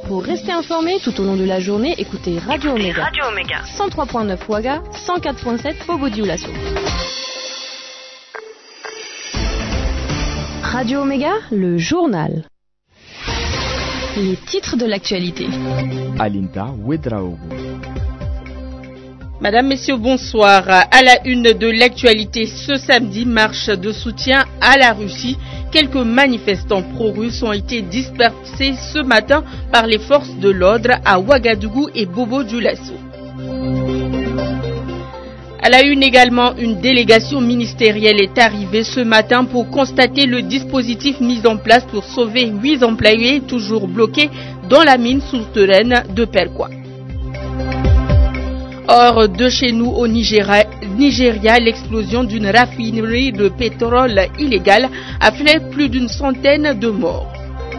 Pour rester informé tout au long de la journée, écoutez Radio Omega. 103.9 Ouaga, 104.7 Bobo-Dioulasso. Radio Omega, le journal. Les titres de l'actualité. Alinta Ouedraogo. Madame, Messieurs, bonsoir. À la une de l'actualité ce samedi, marche de soutien à la Russie. Quelques manifestants pro-russes ont été dispersés ce matin par les forces de l'ordre à Ouagadougou et Bobo-Dioulasso. À la une également, une délégation ministérielle est arrivée ce matin pour constater le dispositif mis en place pour sauver 8 employés toujours bloqués dans la mine souterraine de Perquois. Hors de chez nous au Nigeria, l'explosion d'une raffinerie de pétrole illégale a fait plus d'une centaine de morts.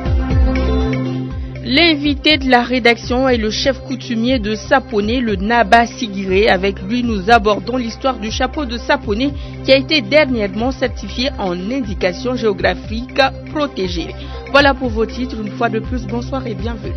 L'invité de la rédaction est le chef coutumier de Saponé, le Naba Sigiré. Avec lui, nous abordons l'histoire du chapeau de Saponé qui a été dernièrement certifié en indication géographique protégée. Voilà pour vos titres. Une fois de plus, bonsoir et bienvenue.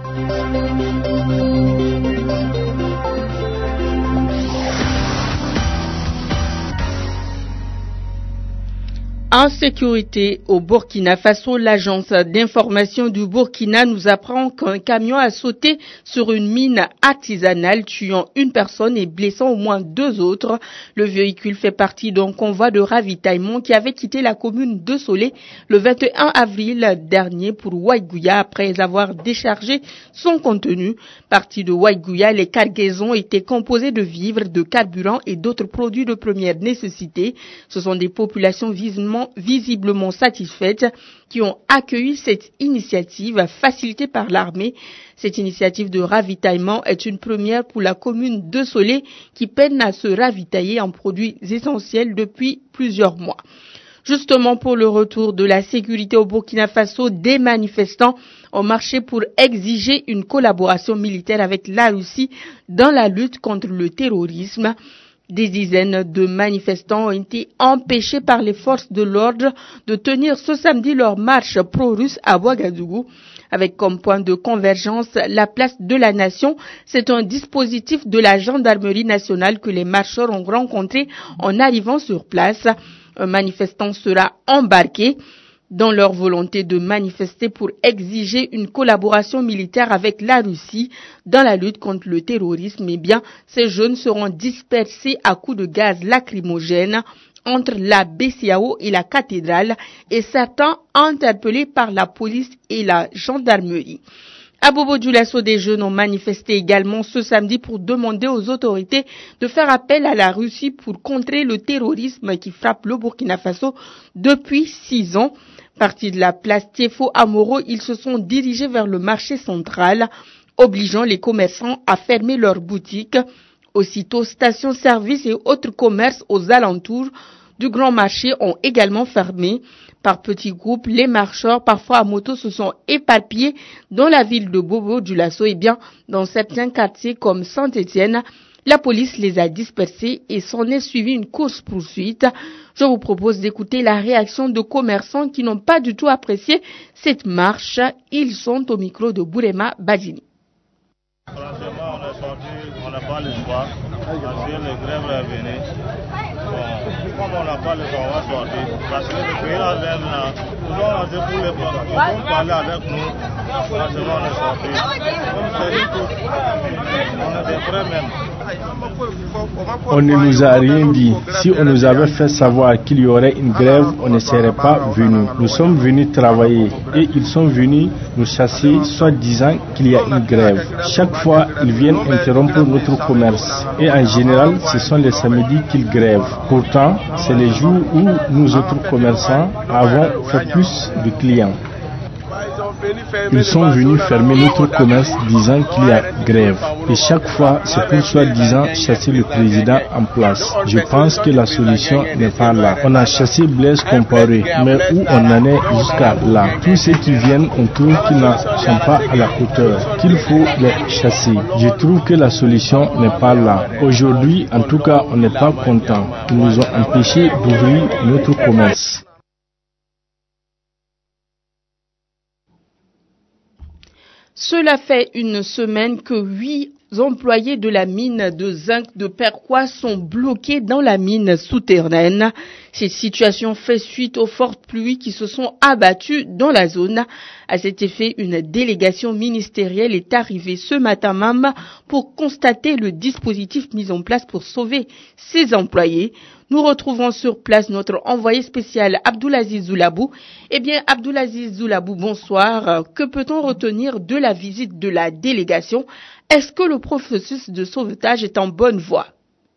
En sécurité au Burkina Faso, l'agence d'information du Burkina nous apprend qu'un camion a sauté sur une mine artisanale, tuant une personne et blessant au moins 2 autres. Le véhicule fait partie d'un convoi de ravitaillement qui avait quitté la commune de Solé le 21 avril dernier pour Ouaïgouya après avoir déchargé son contenu. Parti de Ouaïgouya, les cargaisons étaient composées de vivres, de carburant et d'autres produits de première nécessité. Ce sont des populations visiblement satisfaites qui ont accueilli cette initiative facilitée par l'armée. Cette initiative de ravitaillement est une première pour la commune de Solé qui peine à se ravitailler en produits essentiels depuis plusieurs mois. Justement, pour le retour de la sécurité au Burkina Faso, des manifestants ont marché pour exiger une collaboration militaire avec la Russie dans la lutte contre le terrorisme. Des dizaines de manifestants ont été empêchés par les forces de l'ordre de tenir ce samedi leur marche pro-russe à Ouagadougou. Avec comme point de convergence la place de la Nation, c'est un dispositif de la gendarmerie nationale que les marcheurs ont rencontré en arrivant sur place. Un manifestant sera embarqué. Dans leur volonté de manifester pour exiger une collaboration militaire avec la Russie dans la lutte contre le terrorisme, eh bien, ces jeunes seront dispersés à coups de gaz lacrymogène entre la BCAO et la cathédrale et certains interpellés par la police et la gendarmerie. À Bobo-Dioulasso, des jeunes ont manifesté également ce samedi pour demander aux autorités de faire appel à la Russie pour contrer le terrorisme qui frappe le Burkina Faso depuis 6 ans. Partis de la place Tiefo Amoro, ils se sont dirigés vers le marché central, obligeant les commerçants à fermer leurs boutiques. Aussitôt, stations-service et autres commerces aux alentours du grand marché ont également fermé. Par petits groupes, les marcheurs, parfois à moto, se sont éparpillés dans la ville de Bobo-Dioulasso et bien dans certains quartiers comme Saint-Étienne. La police les a dispersés et s'en est suivi une course-poursuite. Je vous propose d'écouter la réaction de commerçants qui n'ont pas du tout apprécié cette marche. Ils sont au micro de Bourema Badini. Franchement, on est sorti, on n'a pas le choix, parce que le grève est venu. Bon, comme on n'a pas le choix, on va sortir. Parce que le pays là, nous avons lancé pour les plans. Ils vont parler avec nous. Franchement, on est sorti. Comme c'est dit tout, on était prêts même. On ne nous a rien dit. Si on nous avait fait savoir qu'il y aurait une grève, on ne serait pas venus. Nous sommes venus travailler et ils sont venus nous chasser, soit disant qu'il y a une grève. Chaque fois, ils viennent interrompre notre commerce. Et en général, ce sont les samedis qu'ils grèvent. Pourtant, c'est les jours où nous autres commerçants avons fait plus de clients. Ils sont venus fermer notre commerce disant qu'il y a grève. Et chaque fois, c'est pour soi-disant chasser le président en place. Je pense que la solution n'est pas là. On a chassé Blaise Compaoré, mais où on en est jusqu'à là? Tous ceux qui viennent, on trouve qu'ils ne sont pas à la hauteur, qu'il faut les chasser. Je trouve que la solution n'est pas là. Aujourd'hui, en tout cas, on n'est pas content. Ils nous ont empêchés d'ouvrir notre commerce. Cela fait une semaine que 8 employés de la mine de zinc de Perquois sont bloqués dans la mine souterraine. Cette situation fait suite aux fortes pluies qui se sont abattues dans la zone. À cet effet, une délégation ministérielle est arrivée ce matin même pour constater le dispositif mis en place pour sauver ces employés. Nous retrouvons sur place notre envoyé spécial Abdoulaziz Zoulabou. Eh bien, Abdoulaziz Zoulabou, bonsoir. Que peut-on retenir de la visite de la délégation? Est-ce que le processus de sauvetage est en bonne voie?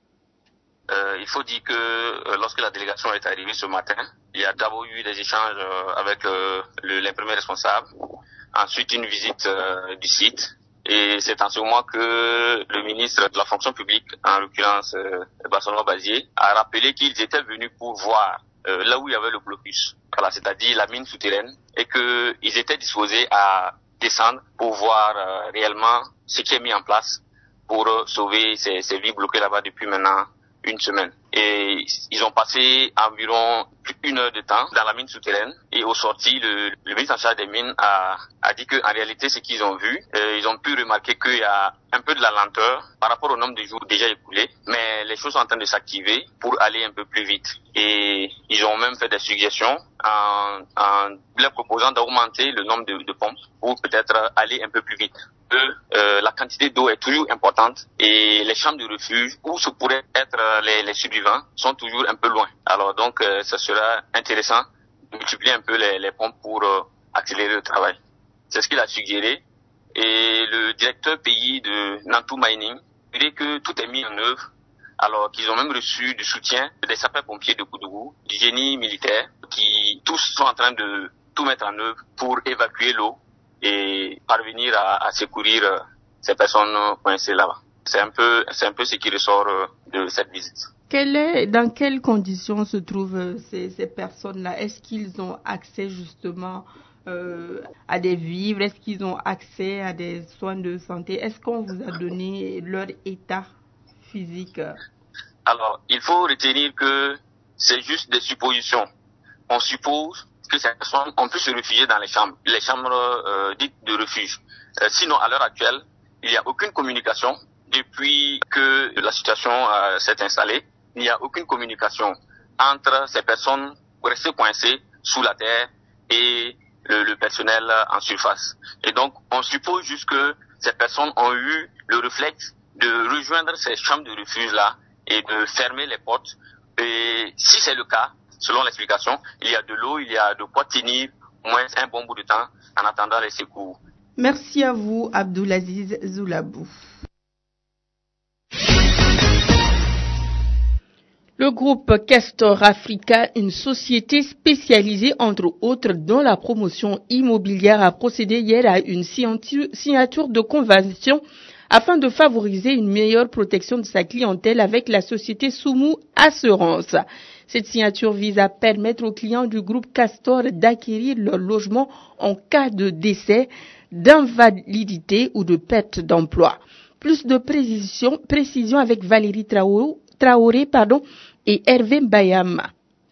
Il faut dire que lorsque la délégation est arrivée ce matin, il y a d'abord eu des échanges avec les premiers responsables, ensuite une visite du site. Et c'est en ce moment que le ministre de la fonction publique, en l'occurrence Barcelona Bazier, a rappelé qu'ils étaient venus pour voir là où il y avait le blocus, voilà, c'est-à-dire la mine souterraine, et qu'ils étaient disposés à descendre pour voir réellement ce qui est mis en place pour sauver ces vies bloquées là-bas depuis maintenant une semaine. Et ils ont passé environ plus d'1 heure de temps dans la mine souterraine, et au sorti, le ministre en charge des mines a dit que en réalité, ce qu'ils ont vu, ils ont pu remarquer qu'il y a un peu de la lenteur par rapport au nombre de jours déjà écoulés, mais les choses sont en train de s'activer pour aller un peu plus vite. Et ils ont même fait des suggestions en leur proposant d'augmenter le nombre de pompes pour peut-être aller un peu plus vite. La quantité d'eau est toujours importante et les chambres de refuge où se pourraient être les survivants sont toujours un peu loin. Alors donc, ça sera intéressant de multiplier un peu les pompes pour accélérer le travail. C'est ce qu'il a suggéré. Et le directeur pays de Nantou Mining dirait que tout est mis en œuvre, alors qu'ils ont même reçu du soutien des sapeurs-pompiers de Koudougou, du génie militaire, qui tous sont en train de tout mettre en œuvre pour évacuer l'eau et parvenir à secourir ces personnes coincées là-bas. C'est un peu ce qui ressort de cette visite. Dans quelles conditions se trouvent ces personnes-là? Est-ce qu'ils ont accès justement à des vivres? Est-ce qu'ils ont accès à des soins de santé? Est-ce qu'on vous a donné leur état physique? Alors, il faut retenir que c'est juste des suppositions. On suppose que ces personnes ont pu se réfugier dans les chambres dites de refuge. Sinon, à l'heure actuelle, il n'y a aucune communication depuis que la situation s'est installée. Il n'y a aucune communication entre ces personnes restées coincées sous la terre et le personnel en surface. Et donc, on suppose juste que ces personnes ont eu le réflexe de rejoindre ces chambres de refuge-là et de fermer les portes. Et si c'est le cas, selon l'explication, il y a de l'eau, il y a de quoi tenir au moins un bon bout de temps en attendant les secours. Merci à vous, Abdoulaziz Zoulabou. Le groupe Castor Africa, une société spécialisée entre autres dans la promotion immobilière, a procédé hier à une signature de convention afin de favoriser une meilleure protection de sa clientèle avec la société Soumou Assurance. Cette signature vise à permettre aux clients du groupe Castor d'acquérir leur logement en cas de décès, d'invalidité ou de perte d'emploi. Plus de précision avec Valérie Traoré et Hervé Bayam.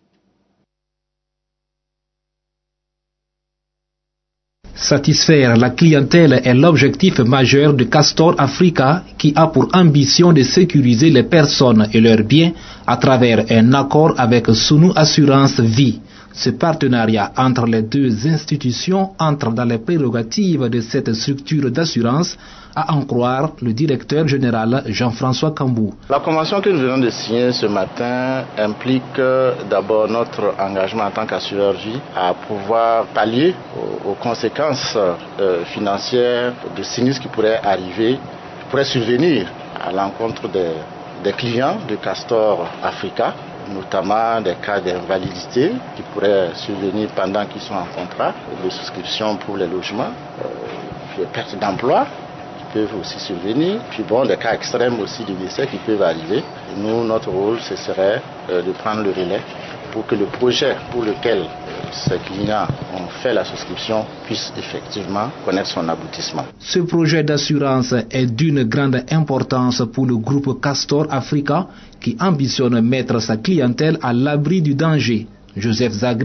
Satisfaire la clientèle est l'objectif majeur de Castor Africa, qui a pour ambition de sécuriser les personnes et leurs biens à travers un accord avec Soumou Assurance Vie. Ce partenariat entre les deux institutions entre dans les prérogatives de cette structure d'assurance, à en croire le directeur général Jean-François Cambou. La convention que nous venons de signer ce matin implique d'abord notre engagement en tant qu'assureur vie à pouvoir pallier aux conséquences financières de sinistres qui pourraient survenir à l'encontre des clients de Castor Africa, notamment des cas d'invalidité qui pourraient survenir pendant qu'ils sont en contrat de souscription pour les logements, des pertes d'emploi qui peuvent aussi survenir, puis des cas extrêmes aussi de décès qui peuvent arriver. Et nous, notre rôle, ce serait de prendre le relais pour que le projet pour lequel ces clients ont fait la souscription puisse effectivement connaître son aboutissement. Ce projet d'assurance est d'une grande importance pour le groupe Castor Africa qui ambitionne mettre sa clientèle à l'abri du danger. Joseph Zagré,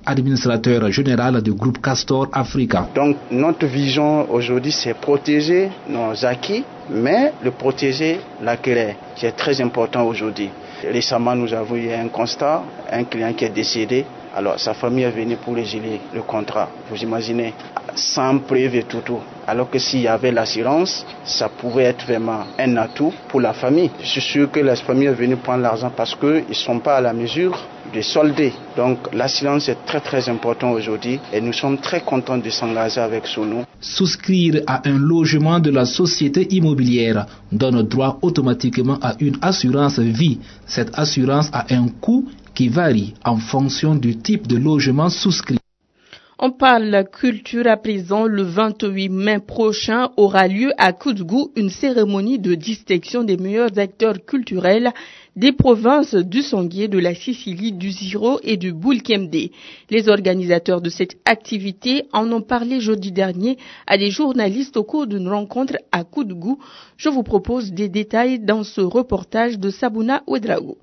administrateur général du groupe Castor Africa. Donc notre vision aujourd'hui, c'est protéger nos acquis, mais le protéger l'acquéreur, qui est très important aujourd'hui. Récemment, nous avons eu un constat, un client qui est décédé. Alors sa famille est venue pour résilier le contrat, vous imaginez, sans preuve et tout. Alors que s'il y avait l'assurance, ça pouvait être vraiment un atout pour la famille. Je suis sûr que la famille est venue prendre l'argent parce qu'ils ne sont pas à la mesure de solder. Donc l'assurance est très très important aujourd'hui et nous sommes très contents de s'engager avec Sonou. Souscrire à un logement de la société immobilière donne droit automatiquement à une assurance vie. Cette assurance a un coût qui varie en fonction du type de logement souscrit. On parle culture à présent. Le 28 mai prochain aura lieu à Koudgou une cérémonie de distinction des meilleurs acteurs culturels des provinces du Sanguier, de la Sicile, du Ziro et du Boulkemde. Les organisateurs de cette activité en ont parlé jeudi dernier à des journalistes au cours d'une rencontre à Koudgou. Je vous propose des détails dans ce reportage de Sabouna Ouedraogo.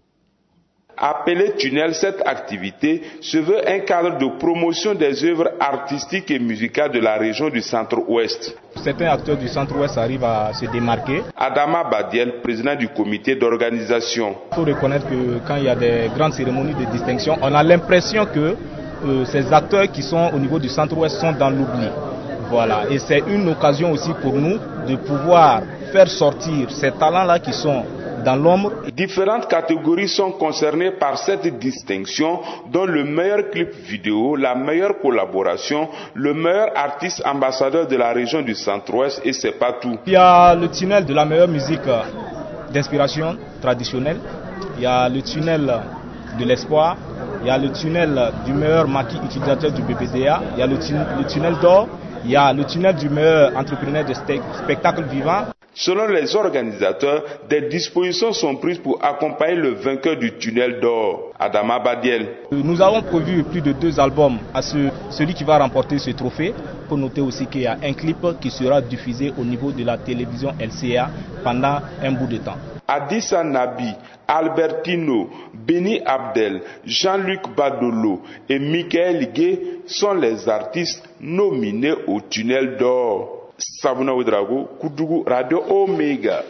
Appelée Tunnel, cette activité se veut un cadre de promotion des œuvres artistiques et musicales de la région du Centre-Ouest. Certains acteurs du Centre-Ouest arrivent à se démarquer. Adama Badiel, président du comité d'organisation. Il faut reconnaître que quand il y a des grandes cérémonies de distinction, on a l'impression que ces acteurs qui sont au niveau du Centre-Ouest sont dans l'oubli. Voilà. Et c'est une occasion aussi pour nous de pouvoir faire sortir ces talents-là qui sont dans l'ombre. Différentes catégories sont concernées par cette distinction, dont le meilleur clip vidéo, la meilleure collaboration, le meilleur artiste ambassadeur de la région du Centre-Ouest, et c'est pas tout. Il y a le tunnel de la meilleure musique d'inspiration traditionnelle, il y a le tunnel de l'espoir, il y a le tunnel du meilleur maquis utilisateur du BBDA, il y a le tunnel d'or, il y a le tunnel du meilleur entrepreneur de spectacle vivant. Selon les organisateurs, des dispositions sont prises pour accompagner le vainqueur du tunnel d'or, Adama Badiel. Nous avons prévu plus de 2 albums à celui qui va remporter ce trophée. Pour noter aussi qu'il y a un clip qui sera diffusé au niveau de la télévision LCA pendant un bout de temps. Adissa Nabi, Albertino, Beni Abdel, Jean-Luc Badolo et Michael Gué sont les artistes nominés au tunnel d'or. Sabouna Ouedraogo, Koudgou, Radio Omega.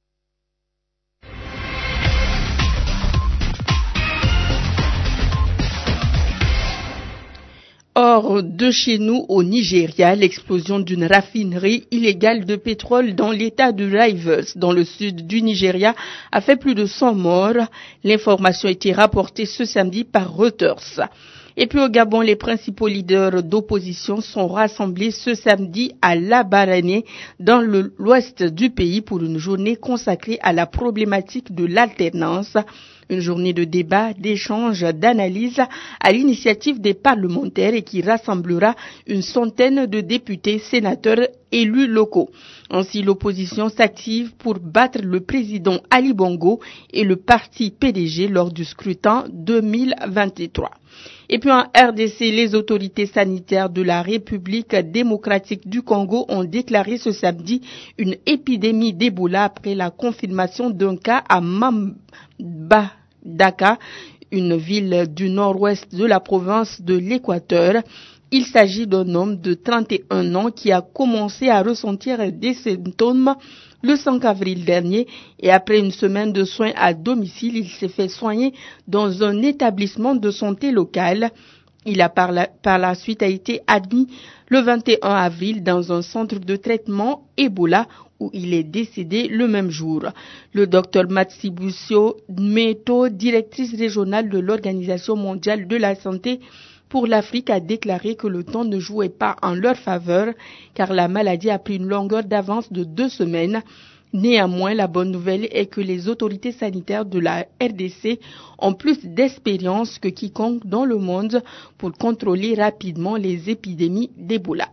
Hors de chez nous, au Nigeria, l'explosion d'une raffinerie illégale de pétrole dans l'état de Rivers, dans le sud du Nigeria, a fait plus de 100 morts. L'information a été rapportée ce samedi par Reuters. Et puis au Gabon, les principaux leaders d'opposition sont rassemblés ce samedi à Labarane, dans l'ouest du pays, pour une journée consacrée à la problématique de l'alternance. Une journée de débat, d'échange, d'analyse à l'initiative des parlementaires et qui rassemblera une centaine de députés, sénateurs, élus locaux. Ainsi, l'opposition s'active pour battre le président Ali Bongo et le parti PDG lors du scrutin 2023. Et puis en RDC, les autorités sanitaires de la République démocratique du Congo ont déclaré ce samedi une épidémie d'Ebola après la confirmation d'un cas à Mambadaka, une ville du nord-ouest de la province de l'Équateur. Il s'agit d'un homme de 31 ans qui a commencé à ressentir des symptômes le 5 avril dernier et après une semaine de soins à domicile, il s'est fait soigner dans un établissement de santé local. Il a par la suite a été admis le 21 avril dans un centre de traitement Ebola où il est décédé le même jour. Le docteur Matsibusio Meto, directrice régionale de l'Organisation mondiale de la santé pour l'Afrique, a déclaré que le temps ne jouait pas en leur faveur car la maladie a pris une longueur d'avance de 2 semaines. Néanmoins, la bonne nouvelle est que les autorités sanitaires de la RDC ont plus d'expérience que quiconque dans le monde pour contrôler rapidement les épidémies d'Ebola.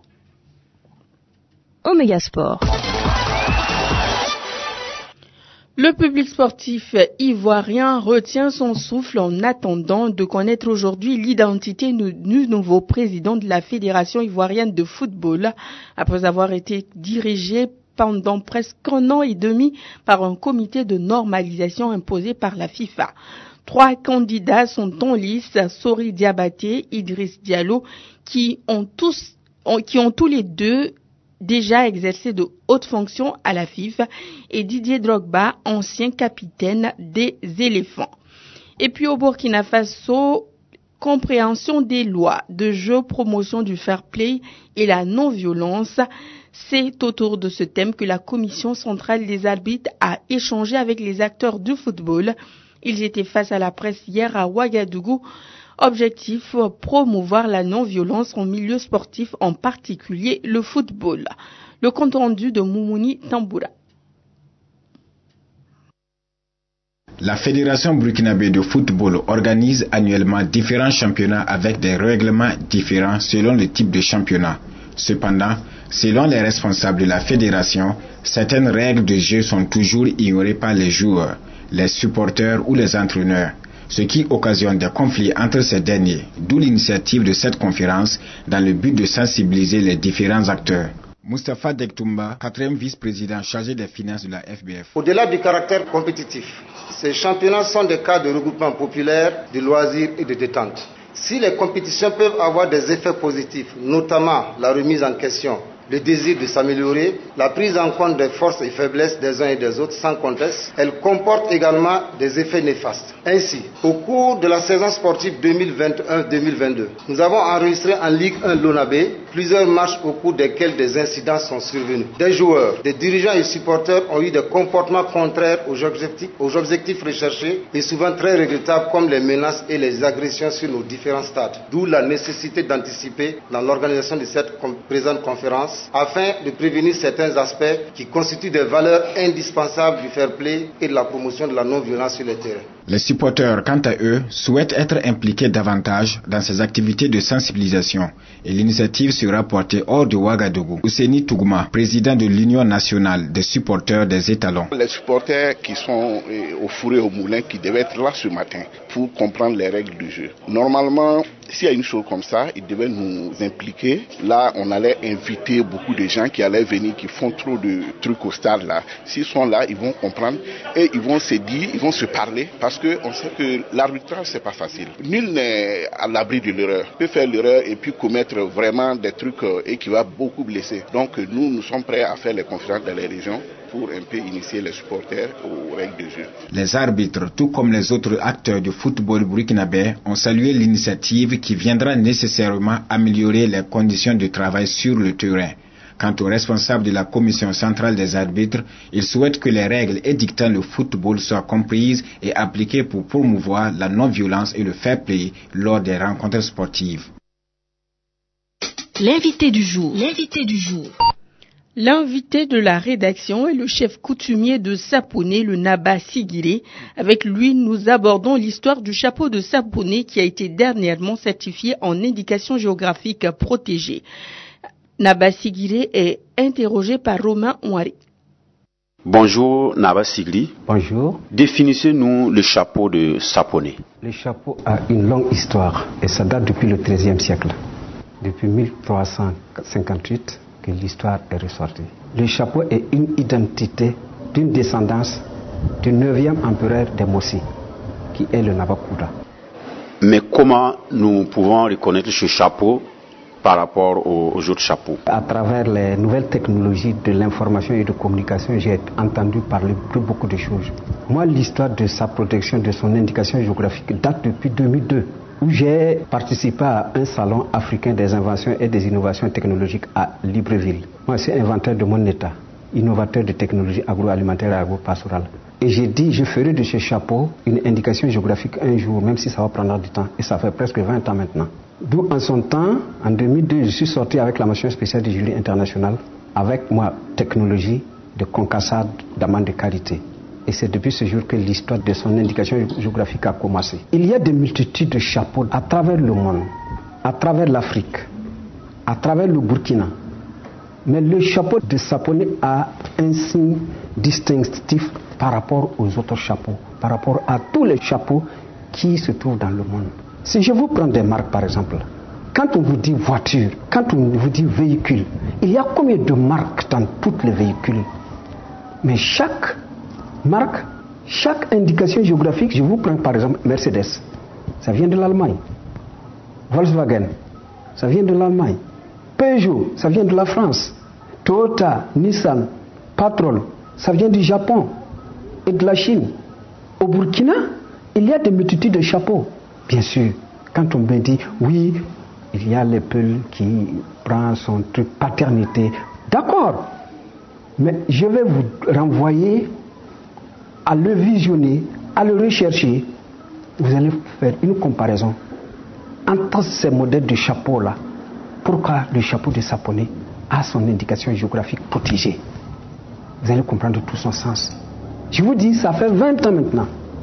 Omega Sport. Le public sportif ivoirien retient son souffle en attendant de connaître aujourd'hui l'identité du nouveau président de la Fédération ivoirienne de football, après avoir été dirigé pendant presque 1 an et demi par un comité de normalisation imposé par la FIFA. 3 candidats sont en lice, Sori Diabaté, Idriss Diallo, qui ont tous les deux déjà exercé de hautes fonctions à la FIFA, et Didier Drogba, ancien capitaine des éléphants. Et puis au Burkina Faso, compréhension des lois de jeu, promotion du fair play et la non-violence. C'est autour de ce thème que la Commission centrale des arbitres a échangé avec les acteurs du football. Ils étaient face à la presse hier à Ouagadougou. Objectif, promouvoir la non-violence en milieu sportif, en particulier le football. Le compte rendu de Moumouni Tamboura. La Fédération burkinabé de football organise annuellement différents championnats avec des règlements différents selon le type de championnat. Cependant, selon les responsables de la fédération, certaines règles de jeu sont toujours ignorées par les joueurs, les supporters ou les entraîneurs, ce qui occasionne des conflits entre ces derniers, d'où l'initiative de cette conférence dans le but de sensibiliser les différents acteurs. Moustapha Dektoumba, 4e vice-président chargé des finances de la FBF. Au-delà du caractère compétitif, ces championnats sont des cas de regroupement populaire, de loisirs et de détente. Si les compétitions peuvent avoir des effets positifs, notamment la remise en question, le désir de s'améliorer, la prise en compte des forces et faiblesses des uns et des autres sans conteste, elles comportent également des effets néfastes. Ainsi, au cours de la saison sportive 2021-2022, nous avons enregistré en Ligue 1 Lonabé plusieurs matchs au cours desquels des incidents sont survenus. Des joueurs, des dirigeants et supporters ont eu des comportements contraires aux objectifs recherchés et souvent très regrettables comme les menaces et les agressions sur nos différents stades. D'où la nécessité d'anticiper dans l'organisation de cette présente conférence afin de prévenir certains aspects qui constituent des valeurs indispensables du fair play et de la promotion de la non-violence sur les terrains. Les supporters, quant à eux, souhaitent être impliqués davantage dans ces activités de sensibilisation et l'initiative sera portée hors de Ouagadougou. Ouseni Tougouma, président de l'Union nationale des supporters des étalons. Les supporters qui sont au four et au moulin qui devaient être là ce matin pour comprendre les règles du jeu. Normalement, s'il y a une chose comme ça, ils devaient nous impliquer. Là, on allait inviter beaucoup de gens qui allaient venir, qui font trop de trucs au stade là. S'ils sont là, ils vont comprendre et ils vont se dire, ils vont se parler parce qu'on sait que l'arbitrage, c'est pas facile. Nul n'est à l'abri de l'erreur. Il peut faire l'erreur et puis commettre vraiment des trucs et qui va beaucoup blesser. Donc nous sommes prêts à faire les conférences dans les régions pour un peu initier les supporters aux règles de jeu. Les arbitres, tout comme les autres acteurs du football burkinabé, ont salué l'initiative qui viendra nécessairement améliorer les conditions de travail sur le terrain. Quant aux responsables de la commission centrale des arbitres, ils souhaitent que les règles édictant le football soient comprises et appliquées pour promouvoir la non-violence et le fair play lors des rencontres sportives. L'invité du jour. L'invité de la rédaction est le chef coutumier de Saponé, le Naba Sigiré. Avec lui, nous abordons l'histoire du chapeau de Saponé qui a été dernièrement certifié en indication géographique protégée. Naba Sigiré est interrogé par Romain Ouari. Bonjour Naba Sigli. Bonjour. Définissez-nous le chapeau de Saponé. Le chapeau a une longue histoire et ça date depuis le XIIIe siècle. Depuis 1358 que l'histoire est ressortie. Le chapeau est une identité d'une descendance du 9e empereur des Mossi, qui est le Nabakouda. Mais comment nous pouvons reconnaître ce chapeau par rapport aux autres chapeaux? À travers les nouvelles technologies de l'information et de communication, j'ai entendu parler de beaucoup de choses. Moi, l'histoire de sa protection, de son indication géographique date depuis 2002, où j'ai participé à un salon africain des inventions et des innovations technologiques à Libreville. Moi, je suis inventeur de mon état, innovateur de technologie agroalimentaire et agro-pastorale. Et j'ai dit, je ferai de ce chapeau une indication géographique un jour, même si ça va prendre du temps. Et ça fait presque 20 ans maintenant. D'où en son temps, en 2002, je suis sorti avec la mention spéciale du jury international, avec ma technologie de concassade d'amandes de qualité. Et c'est depuis ce jour que l'histoire de son indication géographique a commencé. Il y a des multitudes de chapeaux à travers le monde, à travers l'Afrique, à travers le Burkina. Mais le chapeau de Saponé a un signe distinctif par rapport aux autres chapeaux, par rapport à tous les chapeaux qui se trouvent dans le monde. Si je vous prends des marques par exemple, quand on vous dit voiture, quand on vous dit véhicule, il y a combien de marques dans tous les véhicules? Mais chaque marque, Chaque indication géographique, je vous prends par exemple Mercedes, ça vient de l'Allemagne. Volkswagen, ça vient de l'Allemagne. Peugeot, ça vient de la France. Toyota, Nissan, Patrol, ça vient du Japon et de la Chine. Au Burkina, il y a des multitudes de chapeaux. Bien sûr, quand on me dit, oui, il y a les Peul qui prend son truc paternité. D'accord, mais je vais vous renvoyer à le visionner, à le rechercher. Vous allez faire une comparaison entre ces modèles de chapeaux-là. Pourquoi le chapeau de Saponné a son indication géographique protégée? Vous allez comprendre tout son sens. Je vous dis, ça fait 20 ans maintenant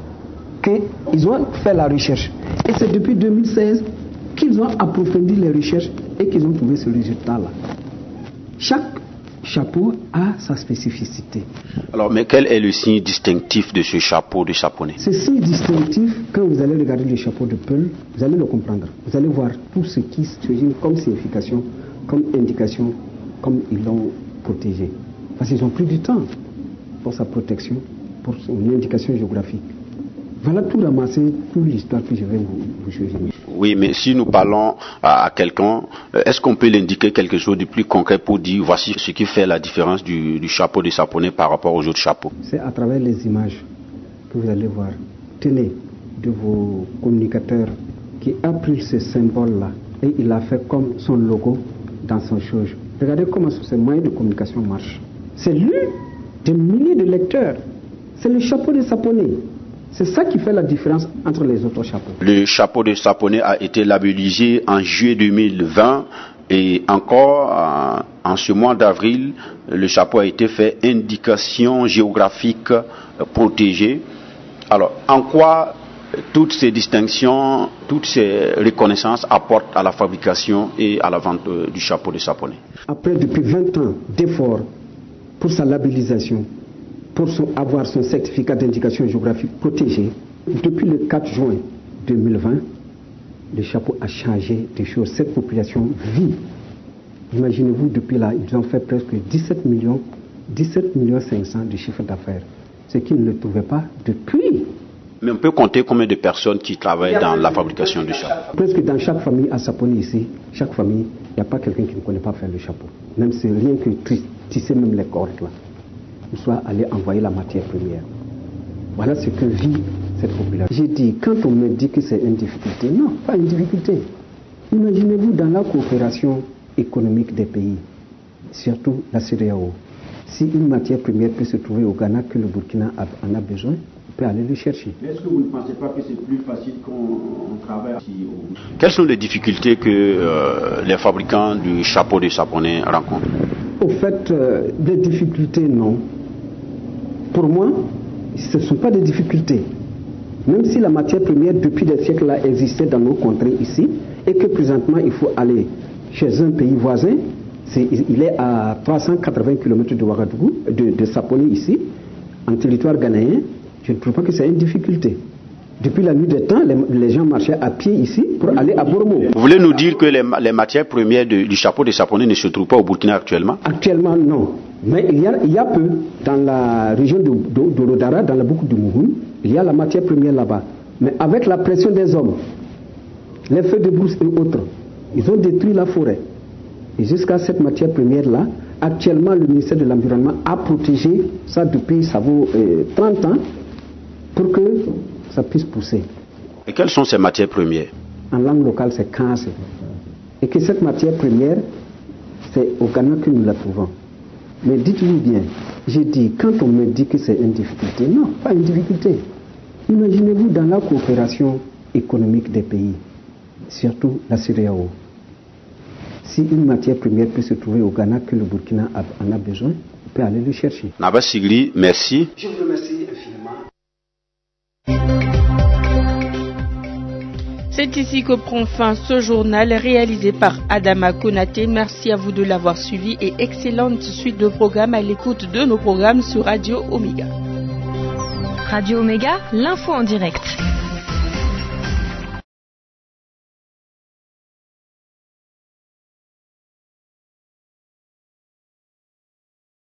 qu'ils ont fait la recherche. Et c'est depuis 2016 qu'ils ont approfondi les recherches et qu'ils ont trouvé ce résultat-là. Chaque chapeau a sa spécificité. Alors, mais quel est le signe distinctif de ce chapeau de Saponné? Ce signe distinctif, quand vous allez regarder le chapeau de Peul, vous allez le comprendre. Vous allez voir tout ce qui se fait comme signification, comme indication, comme ils l'ont protégé. Parce qu'ils ont pris du temps pour sa protection, pour son indication géographique. Voilà tout ramassé, toute l'histoire que je vais vous juger. Oui, mais si nous parlons à quelqu'un, est-ce qu'on peut l'indiquer quelque chose de plus concret pour dire voici ce qui fait la différence du chapeau de Saponné par rapport aux autres chapeaux? C'est à travers les images que vous allez voir. Tenez de vos communicateurs qui a pris ce symbole-là et il a fait comme son logo dans son chose. Regardez comment ce moyen de communication marche. C'est lu de milliers de lecteurs. C'est le chapeau de Saponné. C'est ça qui fait la différence entre les autres chapeaux. Le chapeau de Saponné a été labellisé en juillet 2020 et encore en ce mois d'avril, le chapeau a été fait indication géographique protégée. Alors, en quoi toutes ces distinctions, toutes ces reconnaissances apportent à la fabrication et à la vente du chapeau de Saponné? Après, depuis 20 ans d'efforts pour sa labellisation, pour avoir son certificat d'indication géographique protégé, depuis le 4 juin 2020, le chapeau a changé de choses. Cette population vit. Imaginez-vous, depuis là, ils ont fait presque 17 millions 500 de chiffre d'affaires. Ce qu'ils ne trouvaient pas depuis. Mais on peut compter combien de personnes qui travaillent dans la fabrication du chapeau? Presque dans chaque famille à Saponné ici, chaque famille, il n'y a pas quelqu'un qui ne connaît pas faire le chapeau. Même c'est rien que tisser même les cordes là. Ou soit aller envoyer la matière première. Voilà ce que vit cette population. J'ai dit, quand on me dit que c'est une difficulté, non, pas une difficulté. Imaginez-vous dans la coopération économique des pays, surtout la CEDEAO, si une matière première peut se trouver au Ghana que le Burkina en a besoin, on peut aller le chercher. Mais est-ce que vous ne pensez pas que c'est plus facile qu'on travaille ici au... Quelles sont les difficultés que les fabricants du chapeau de Saponné rencontrent? Au fait, des difficultés, non. Pour moi, ce ne sont pas des difficultés. Même si la matière première, depuis des siècles, là, existait dans nos contrées ici, et que présentement, il faut aller chez un pays voisin, il est à 380 km de Ouagadougou, de Saponné ici, en territoire ghanéen, je ne trouve pas que c'est une difficulté. Depuis la nuit des temps, les gens marchaient à pied ici pour aller à Bormo. Vous voulez nous dire que les matières premières du chapeau de Saponné ne se trouvent pas au Burkina actuellement? Actuellement, non. Mais il y a peu. Dans la région de Lodara, dans la boucle de Mouhoun, il y a la matière première là-bas. Mais avec la pression des hommes, les feux de brousse et autres, ils ont détruit la forêt. Et jusqu'à cette matière première-là, actuellement, le ministère de l'Environnement a protégé ça depuis, ça vaut 30 ans, pour que ça puisse pousser. Et quelles sont ces matières premières? En langue locale, c'est Kansé. Et que cette matière première, c'est au Ghana que nous la trouvons. Mais dites-vous bien, j'ai dit, quand on me dit que c'est une difficulté, non, pas une difficulté. Imaginez-vous dans la coopération économique des pays, surtout la CEDEAO. Si une matière première peut se trouver au Ghana que le Burkina en a besoin, on peut aller le chercher. Naba Sigli, merci. Je vous remercie infiniment. C'est ici que prend fin ce journal réalisé par Adama Konaté. Merci à vous de l'avoir suivi et excellente suite de programmes à l'écoute de nos programmes sur Radio Omega. Radio Omega, l'info en direct.